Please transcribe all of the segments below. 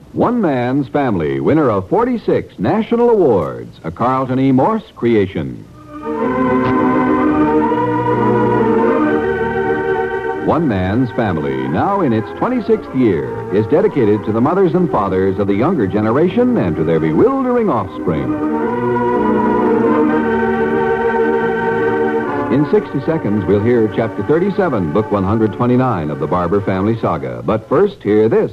One Man's Family, winner of 46 national awards, a Carlton E. Morse creation. One Man's Family, now in its 26th year, is dedicated to the mothers and fathers of the younger generation and to their bewildering offspring. In 60 seconds, we'll hear Chapter 37, Book 129 of the Barber Family Saga. But first, hear this.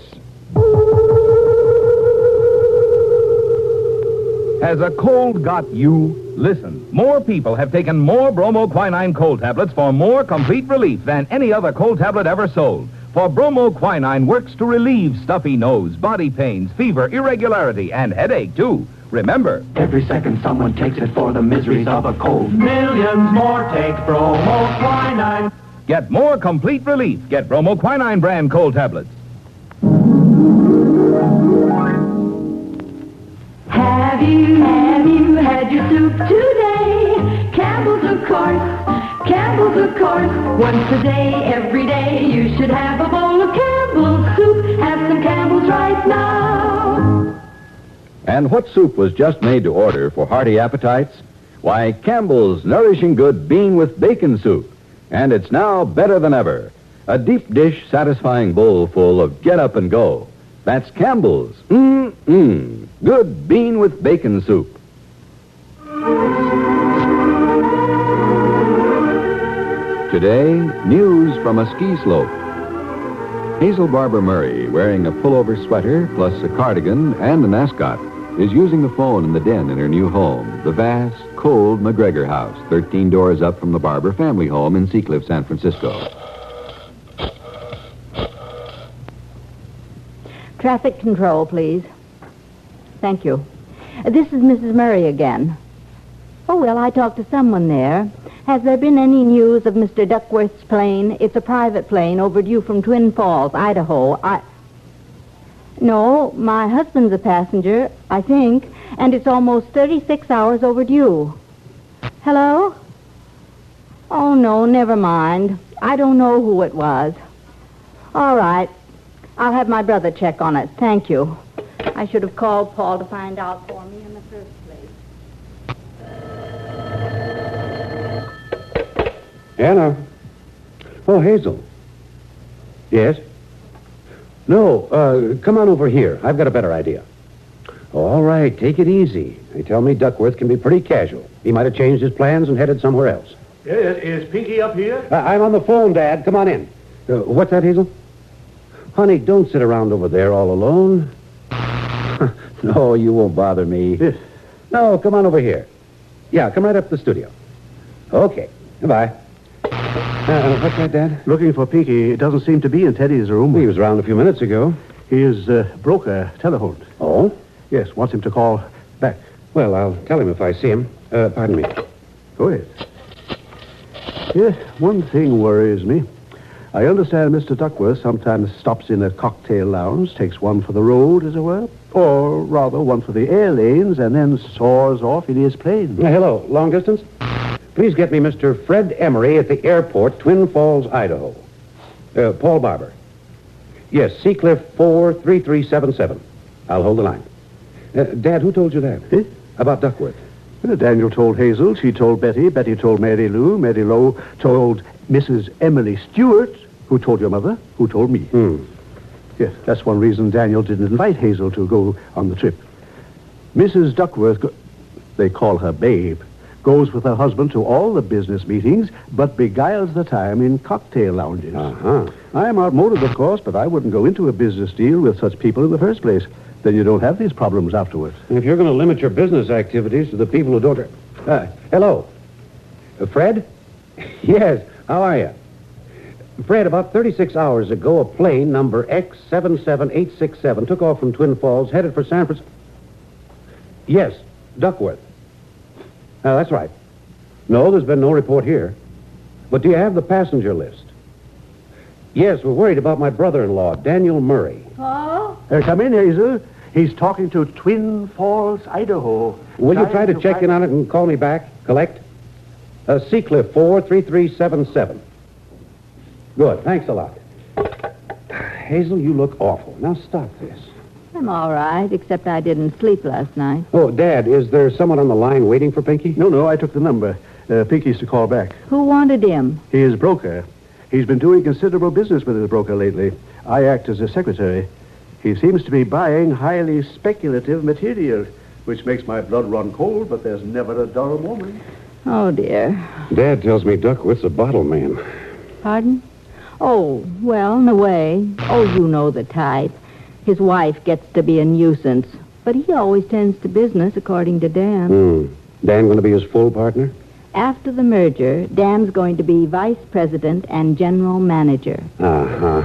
Has a cold got you? Listen, more people have taken more bromoquinine cold tablets for more complete relief than any other cold tablet ever sold. For bromoquinine works to relieve stuffy nose, body pains, fever, irregularity, and headache, too. Remember, every second someone takes it for the miseries of a cold. Millions more take bromoquinine. Get more complete relief. Get bromoquinine brand cold tablets. Have you had your soup today? Campbell's, of course. Campbell's, of course. Once a day, every day, you should have a bowl of Campbell's soup. Have some Campbell's right now. And what soup was just made to order for hearty appetites? Why, Campbell's Nourishing Good Bean with Bacon Soup. And it's now better than ever. A deep dish, satisfying bowl full of get up and go. That's Campbell's. Good bean with bacon soup. Today, news from a ski slope. Hazel Barber Murray, wearing a pullover sweater plus a cardigan and an ascot, is using the phone in the den in her new home, the vast, cold McGregor house, 13 doors up from the Barber family home in Seacliff, San Francisco. Traffic control, please. Thank you. This is Mrs. Murray again. Oh, well, I talked to someone there. Has there been any news of Mr. Duckworth's plane? It's a private plane overdue from Twin Falls, Idaho. No, my husband's a passenger, I think, and it's almost 36 hours overdue. Hello? Oh, no, never mind. I don't know who it was. All right. I'll have my brother check on it. Thank you. I should have called Paul to find out for me in the first place. Anna. Oh, Hazel. Yes? No, come on over here. I've got a better idea. Oh, all right, take it easy. They tell me Duckworth can be pretty casual. He might have changed his plans and headed somewhere else. Is Pinky up here? I'm on the phone, Dad. Come on in. What's that, Hazel? Honey, don't sit around over there all alone. No, you won't bother me. Yes. No, come on over here. Yeah, come right up to the studio. Okay. Goodbye. What's that, Dad? Looking for Pinky. It doesn't seem to be in Teddy's room. He was around a few minutes ago. He is broker telephoned. Oh? Yes, wants him to call back. Well, I'll tell him if I see him. Pardon me. Go ahead. Yes, one thing worries me. I understand Mr. Duckworth sometimes stops in a cocktail lounge, takes one for the road, as it were, or rather one for the air lanes, and then soars off in his plane. Hello, long distance? Please get me Mr. Fred Emery at the airport, Twin Falls, Idaho. Paul Barber. Yes, Seacliff 43377. I'll hold the line. Dad, who told you that? Eh? About Duckworth. Daniel told Hazel, she told Betty, Betty told Mary Lou told Mrs. Emily Stewart, who told your mother, who told me. Yes, that's one reason Daniel didn't invite Hazel to go on the trip. Mrs. Duckworth, they call her Babe, goes with her husband to all the business meetings, but beguiles the time in cocktail lounges. Uh-huh. I'm outmoded, of course, but I wouldn't go into a business deal with such people in the first place. Then you don't have these problems afterwards. If you're going to limit your business activities to the people who don't... hello. Fred? Yes, how are you? Fred, about 36 hours ago, a plane number X77867 took off from Twin Falls, headed for San Francisco. Yes, Duckworth. That's right. No, there's been no report here. But do you have the passenger list? Yes, we're worried about my brother-in-law, Daniel Murray. Paul? Come in, Hazel. He's talking to Twin Falls, Idaho. Will you try to check in on it and call me back? Collect? Seacliff 43377. Good, thanks a lot. Hazel, you look awful. Now stop this. I'm all right, except I didn't sleep last night. Oh, Dad, is there someone on the line waiting for Pinky? No, I took the number. Pinky's to call back. Who wanted him? His broker. He's been doing considerable business with his broker lately. I act as a secretary. He seems to be buying highly speculative material, which makes my blood run cold, but there's never a dull moment. Oh, dear. Dad tells me Duckworth's a bottle man. Pardon? Oh, well, in a way. Oh, you know the type. His wife gets to be a nuisance, but he always tends to business, according to Dan. Dan going to be his full partner? After the merger, Dan's going to be vice president and general manager. Uh-huh.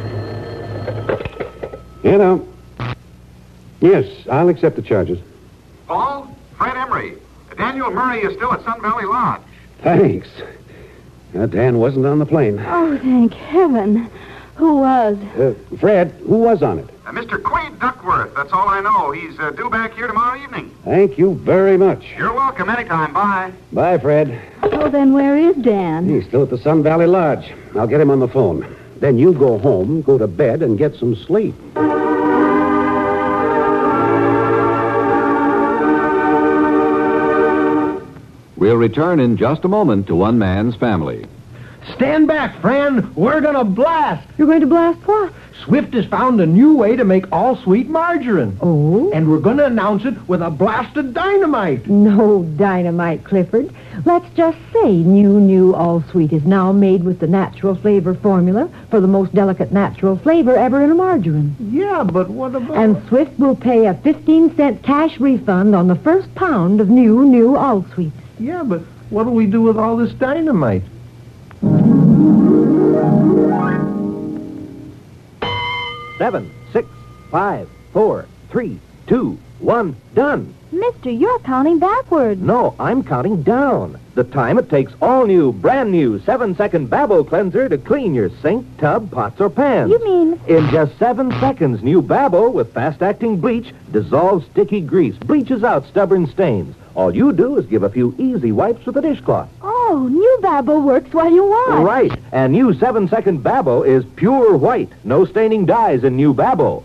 You know. Yes, I'll accept the charges. Paul, Fred Emery. Daniel Murray is still at Sun Valley Lodge. Thanks. Dan wasn't on the plane. Oh, thank heaven. Who was? Fred, who was on it? Mr. Quade Duckworth, that's all I know. He's due back here tomorrow evening. Thank you very much. You're welcome anytime. Bye. Bye, Fred. Oh, then where is Dan? He's still at the Sun Valley Lodge. I'll get him on the phone. Then you go home, go to bed, and get some sleep. We'll return in just a moment to One Man's Family. Stand back, friend. We're going to blast. You're going to blast what? Swift has found a new way to make all-sweet margarine. Oh? And we're going to announce it with a blast of dynamite. No dynamite, Clifford. Let's just say New All Sweet is now made with the natural flavor formula for the most delicate natural flavor ever in a margarine. Yeah, but what about... And Swift will pay a 15-cent cash refund on the first pound of New All Sweet. Yeah, but what do we do with all this dynamite? 7, 6, 5, 4, 3, 2, 1, done. Mister, you're counting backwards. No, I'm counting down. The time it takes all new, brand new 7-second Babbo cleanser to clean your sink, tub, pots, or pans. You mean? In just 7 seconds, new Babbo with fast-acting bleach dissolves sticky grease, bleaches out stubborn stains. All you do is give a few easy wipes with a dishcloth. Oh, new Babbo works while you wash. Right, and new 7-second Babbo is pure white. No staining dyes in new Babbo.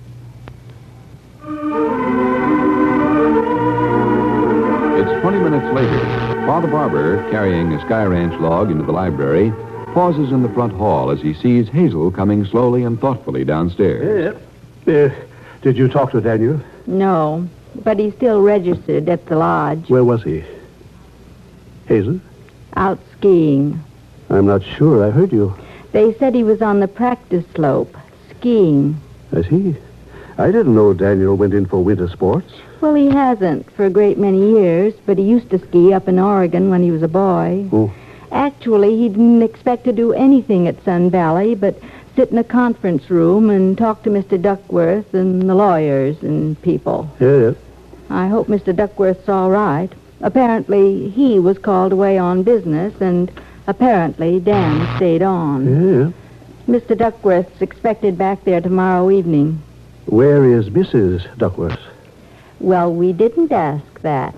It's 20 minutes later. Father Barber, carrying a Sky Ranch log into the library, pauses in the front hall as he sees Hazel coming slowly and thoughtfully downstairs. Did you talk to Daniel? No, but he's still registered at the lodge. Where was he? Hazel? Out skiing. I'm not sure. I heard you. They said he was on the practice slope, skiing. I see. I didn't know Daniel went in for winter sports. Well, he hasn't for a great many years, but he used to ski up in Oregon when he was a boy. Oh. Actually, he didn't expect to do anything at Sun Valley but sit in a conference room and talk to Mr. Duckworth and the lawyers and people. Yes. I hope Mr. Duckworth's all right. Apparently, he was called away on business, and apparently Dan stayed on. Yeah. Mr. Duckworth's expected back there tomorrow evening. Where is Mrs. Duckworth? Well, we didn't ask that.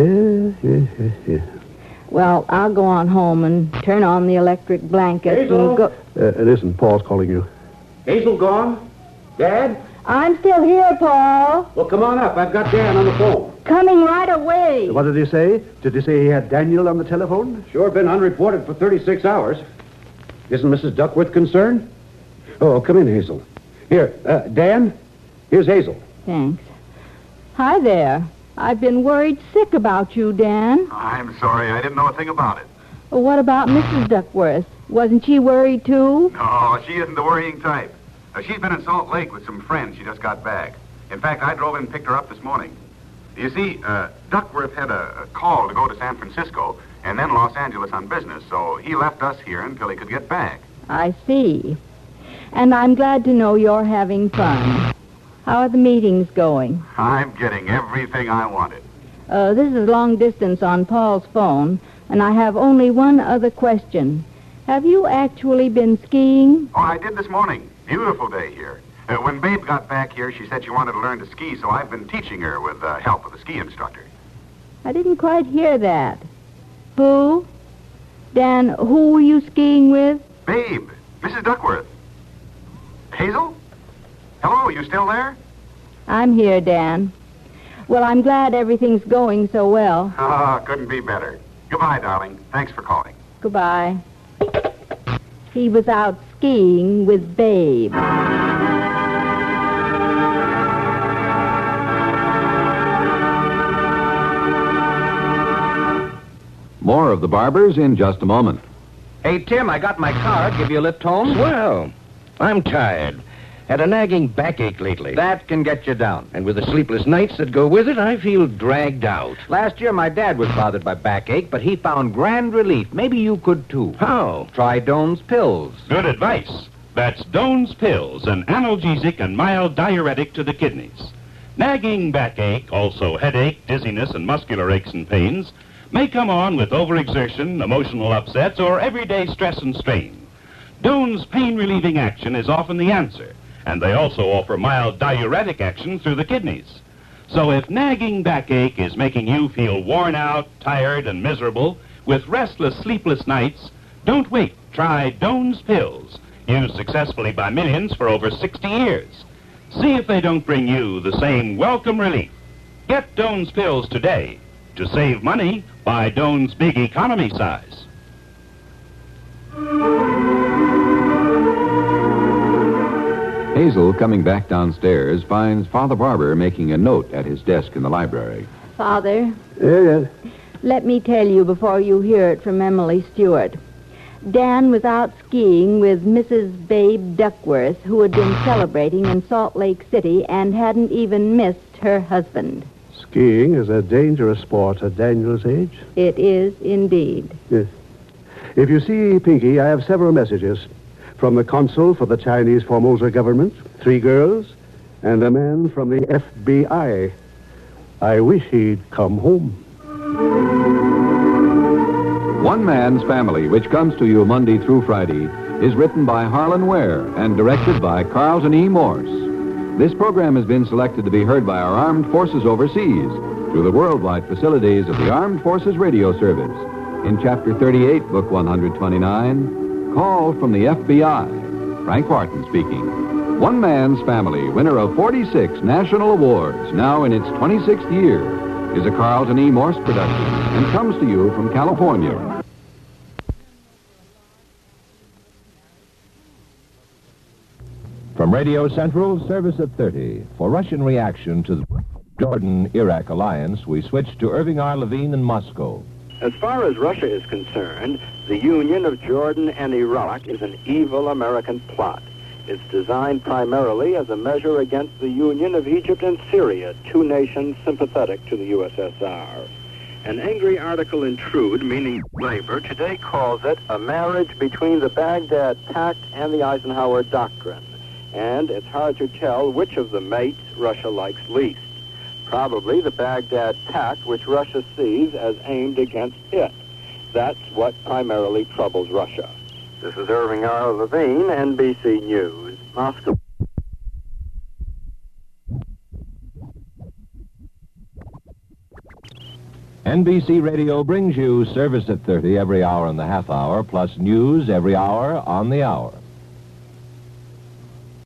Yeah. Well, I'll go on home and turn on the electric blanket Hazel? and go... Listen, Paul's calling you. Hazel gone? Dad? I'm still here, Paul. Well, come on up. I've got Dan on the phone. Coming right away. What did he say? Did he say he had Daniel on the telephone? Sure been unreported for 36 hours. Isn't Mrs. Duckworth concerned? Oh, come in, Hazel. Here, Dan, here's Hazel. Thanks. Hi there. I've been worried sick about you, Dan. I'm sorry. I didn't know a thing about it. Well, what about Mrs. Duckworth? Wasn't she worried, too? No, she isn't the worrying type. She's been in Salt Lake with some friends. She just got back. In fact, I drove in and picked her up this morning. You see, Duckworth had a call to go to San Francisco and then Los Angeles on business, so he left us here until he could get back. I see. And I'm glad to know you're having fun. How are the meetings going? I'm getting everything I wanted. This is long distance on Paul's phone, and I have only one other question. Have you actually been skiing? Oh, I did this morning. Beautiful day here. When Babe got back here, she said she wanted to learn to ski, so I've been teaching her with the help of the ski instructor. I didn't quite hear that. Who? Dan, who were you skiing with? Babe, Mrs. Duckworth. Hazel? Hello, you still there? I'm here, Dan. Well, I'm glad everything's going so well. Ah, couldn't be better. Goodbye, darling. Thanks for calling. Goodbye. He was out skiing with Babe. More of the Barbers in just a moment. Hey, Tim, I got my car. Give you a lift home? Well, I'm tired. Had a nagging backache lately. That can get you down. And with the sleepless nights that go with it, I feel dragged out. Last year, my dad was bothered by backache, but he found grand relief. Maybe you could, too. How? Try Doan's Pills. Good advice. That's Doan's Pills, an analgesic and mild diuretic to the kidneys. Nagging backache, also headache, dizziness, and muscular aches and pains may come on with overexertion, emotional upsets, or everyday stress and strain. Doan's pain-relieving action is often the answer, and they also offer mild diuretic action through the kidneys. So if nagging backache is making you feel worn out, tired, and miserable with restless, sleepless nights, don't wait. Try Doan's Pills, used successfully by millions for over 60 years. See if they don't bring you the same welcome relief. Get Doan's Pills today. To save money, buy Doan's Big Economy size. Hazel, coming back downstairs, finds Father Barber making a note at his desk in the library. Father, Yes. let me tell you before you hear it from Emily Stewart. Dan was out skiing with Mrs. Babe Duckworth, who had been celebrating in Salt Lake City and hadn't even missed her husband. Skiing is a dangerous sport at Daniel's age. It is indeed. Yes. If you see, Pinky, I have several messages. From the consul for the Chinese Formosa government, 3 girls, and a man from the FBI. I wish he'd come home. One Man's Family, which comes to you Monday through Friday, is written by Harlan Ware and directed by Carlton E. Morse. This program has been selected to be heard by our armed forces overseas through the worldwide facilities of the Armed Forces Radio Service. In Chapter 38, Book 129, Call from the FBI. Frank Wharton speaking. One Man's Family, winner of 46 national awards, now in its 26th year, is a Carlton E. Morse production and comes to you from California. From Radio Central, service at 30. For Russian reaction to the Jordan-Iraq alliance, we switch to Irving R. Levine in Moscow. As far as Russia is concerned, the union of Jordan and Iraq is an evil American plot. It's designed primarily as a measure against the union of Egypt and Syria, 2 nations sympathetic to the USSR. An angry article in Trude, meaning labor, today calls it a marriage between the Baghdad Pact and the Eisenhower Doctrine. And it's hard to tell which of the mates Russia likes least. Probably the Baghdad Pact, which Russia sees as aimed against it. That's what primarily troubles Russia. This is Irving R. Levine, NBC News, Moscow. NBC Radio brings you service at 30 every hour and the half hour, plus news every hour on the hour.